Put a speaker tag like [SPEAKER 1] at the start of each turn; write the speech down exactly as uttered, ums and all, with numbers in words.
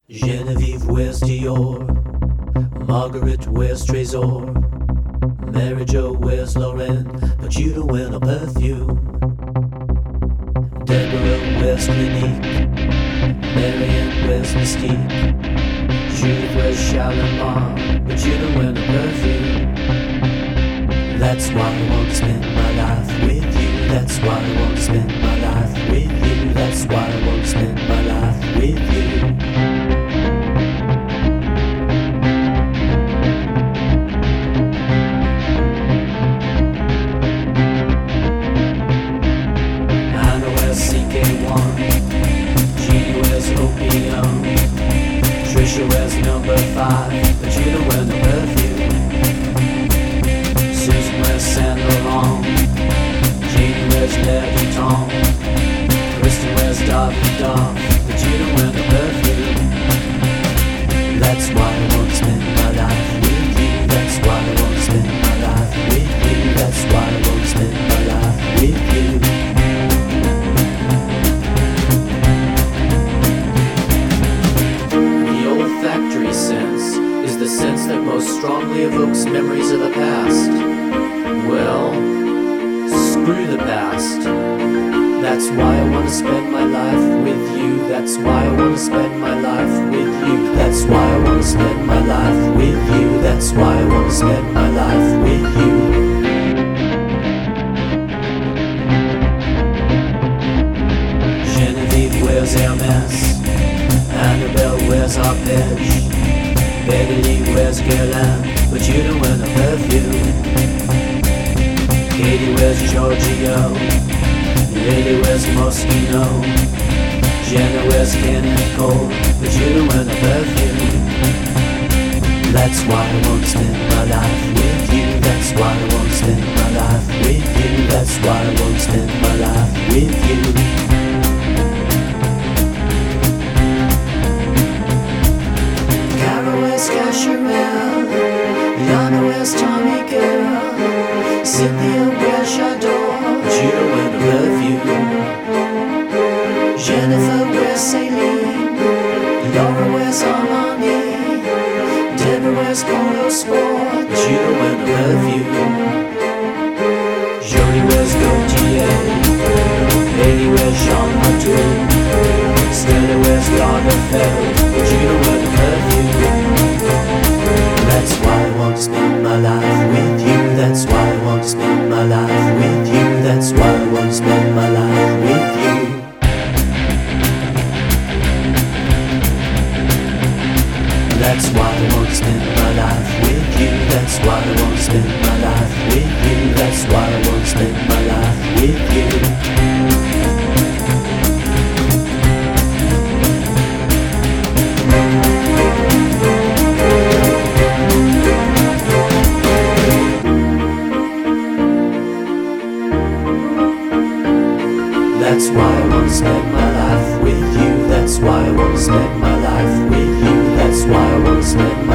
[SPEAKER 1] Genevieve wears Dior, Margaret wears Trésor, Mary Jo wears Lauren, but you don't wear no perfume. Deborah wears Clinique, Marianne wears Mystique, Judith wears Shalimar, but you don't wear no perfume. That's why I want to spend my life with you. That's why I want to spend my life with you. That's why I want to spend my life with you. Trisha wears number five, but you don't wear no perfume. Susan wears Saint Laurent, Jeannie wears L'air du Temps, Kristen wears Davidoff, but you don't wear no perfume. That's why I want to spend my life with you. That's why I want to spend my life with you. That's why I want to spend my life with you. Sense is the sense that most strongly evokes memories of the past. Well, screw the past. That's why I want to spend my life with you. That's why I want to spend my life with you. That's why I want to spend my life with you. That's why I want to spend my life with you. Genevieve wears Hermes, Annabelle wears Arpège, Betty Lee wears Guerlain, but you don't wear no perfume. Katie wears Giorgio, Lily wears Moschino, Jenna wears Kenneth Cole, but you don't wear no perfume. That's why I want to spend my life with you. That's why I want to spend my life with you. That's why I want to spend my life with you. Cachamel, Yana wears Tommy Girl, Cynthia wears J'adore, but you don't wear no perfume. Jennifer wears Celine, Laura wears Armani, Deborah wears Polo Sport, but you don't wear no perfume. Jodie wears Gaultier, Haley wears Jean Madrid, Stella wears Lagerfeld, but you don't wear no perfume. That's why I want to spend my life with you. That's why I want to spend my life with you. That's why I want to spend my life with you. That's why I want to spend my life with you. That's why I want to spend my life with you. That's why I want to spend my life with you. That's why I want to spend my life with you. That's why I want to spend my life with you. That's why I want to spend my